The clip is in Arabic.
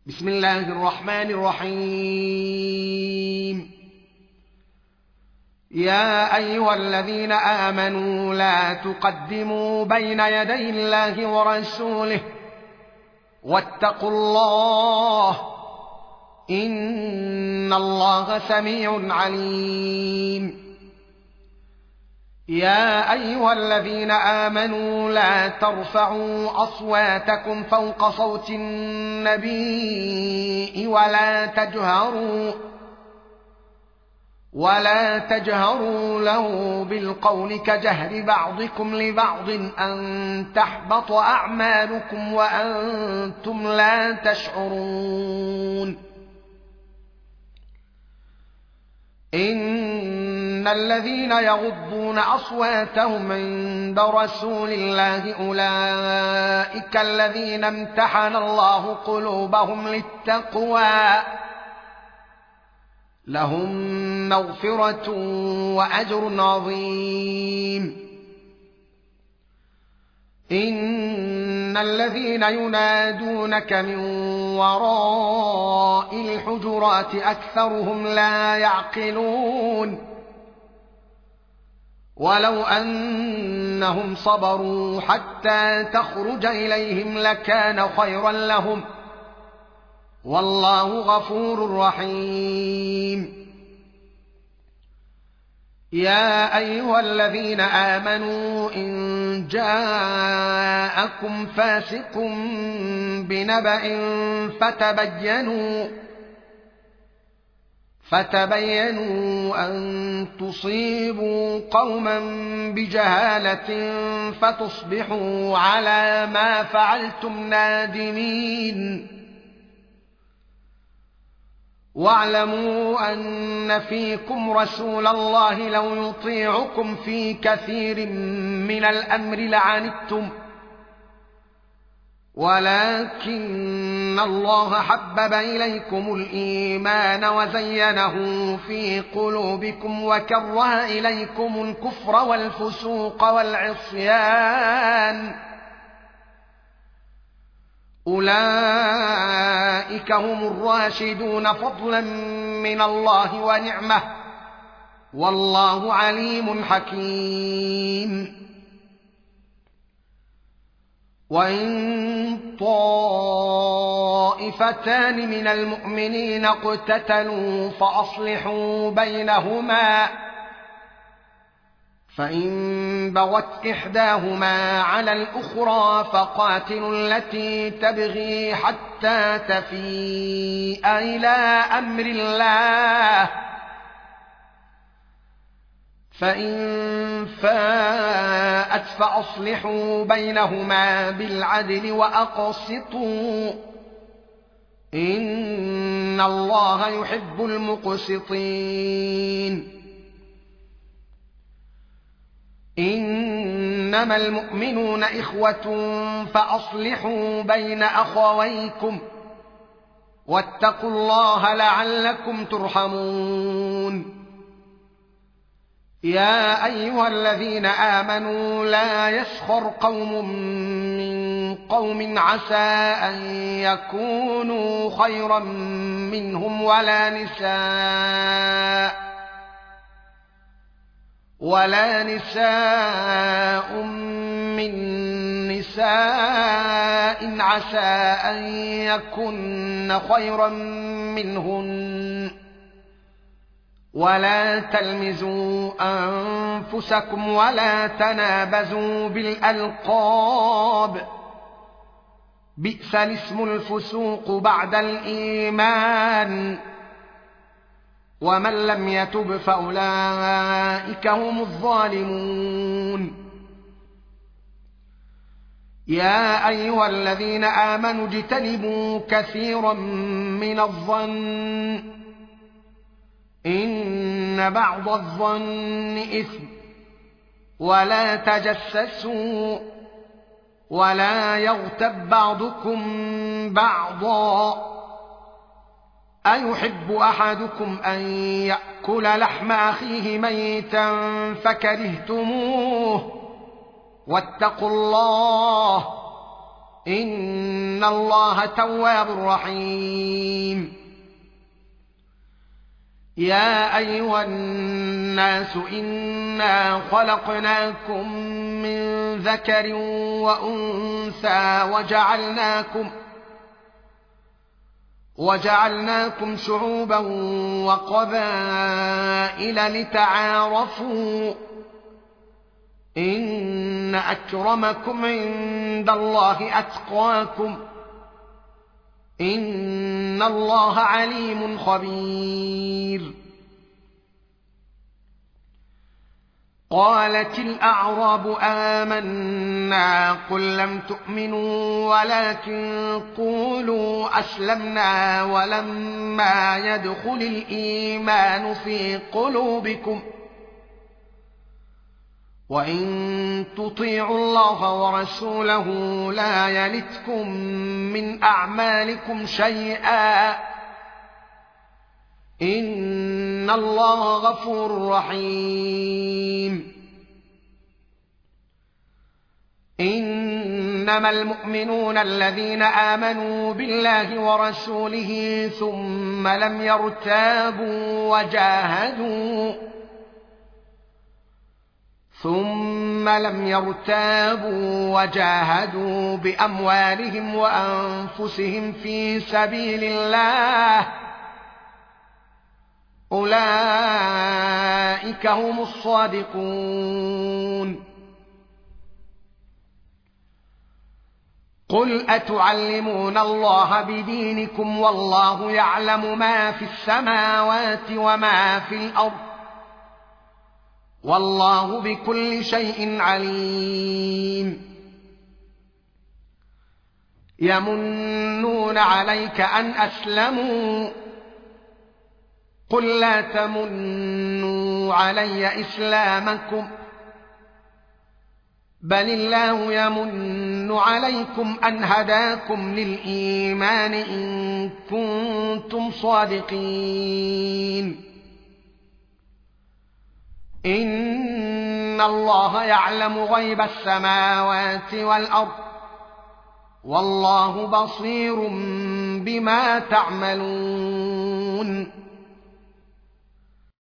بسم الله الرحمن الرحيم. يا أيها الذين آمنوا لا تقدموا بين يدي الله ورسوله واتقوا الله إن الله سميع عليم. يا أيها الذين آمنوا لا ترفعوا أصواتكم فوق صوت النبي ولا تجهروا له بالقول كجهر بعضكم لبعض أن تحبط أعمالكم وأنتم لا تشعرون. إن الذين يغضون أصواتهم عند رسول الله أولئك الذين امتحن الله قلوبهم للتقوى لهم مغفرة وأجر عظيم. إن الذين ينادونك من وراء الحجرات أكثرهم لا يعقلون ولو أنهم صبروا حتى تخرج إليهم لكان خيرا لهم والله غفور رحيم. يا أيها الذين آمنوا إن جاءكم فاسق بنبأ فتبينوا أن تصيبوا قوما بجهالة فتصبحوا على ما فعلتم نادمين. واعلموا أن فيكم رسول الله لو يطيعكم في كثير من الأمر لعنتم ولكن الله حبب إليكم الإيمان وزينه في قلوبكم وكره إليكم الكفر والفسوق والعصيان أولئك هم الراشدون فضلا من الله ونعمه والله عليم حكيم. وإن طائفتان من المؤمنين اقتتلوا فأصلحوا بينهما فإن بغت إحداهما على الأخرى فقاتلوا التي تبغي حتى تفيء إلى أمر الله فإن فاءت فأصلحوا بينهما بالعدل وأقسطوا إن الله يحب المقسطين. إنما المؤمنون إخوة فأصلحوا بين أخويكم واتقوا الله لعلكم ترحمون. يا أيها الذين آمنوا لا يسخر قوم من قوم عسى أن يكونوا خيرا منهم ولا نساء من نساء عسى أن يكن خيرا منهن ولا تلمزوا أنفسكم ولا تنابزوا بالألقاب بئس الاسم الفسوق بعد الإيمان ومن لم يتب فأولئك هم الظالمون. يا أيها الذين آمنوا اجتنبوا كثيرا من الظن إن بعض الظن إثم ولا تجسسوا ولا يغتب بعضكم بعضا أيحب أحدكم أن يأكل لحم أخيه ميتا فكرهتموه واتقوا الله إن الله تواب رحيم. يا أيها الناس إنا خلقناكم من ذكر وأنثى وجعلناكم شعوبا وقبائل لتعارفوا إن أكرمكم عند الله أتقاكم إن الله عليم خبير. قالت الأعراب آمنا قل لم تؤمنوا ولكن قولوا أسلمنا ولما يدخل الإيمان في قلوبكم وإن تطيعوا الله ورسوله لا يلتكم من أعمالكم شيئا إن الله غفور رحيم. إنما المؤمنون الذين آمنوا بالله ورسوله ثم لم يرتابوا وجاهدوا بأموالهم وأنفسهم في سبيل الله أولئك هم الصادقون. قل أتعلمون الله بدينكم والله يعلم ما في السماوات وما في الأرض والله بكل شيء عليم. يمنون عليك أن أسلموا قل لا تمنوا علي إسلامكم بل الله يمن عليكم أن هداكم للإيمان إن كنتم صادقين. إن الله يعلم غيب السماوات والأرض والله بصير بما تعملون.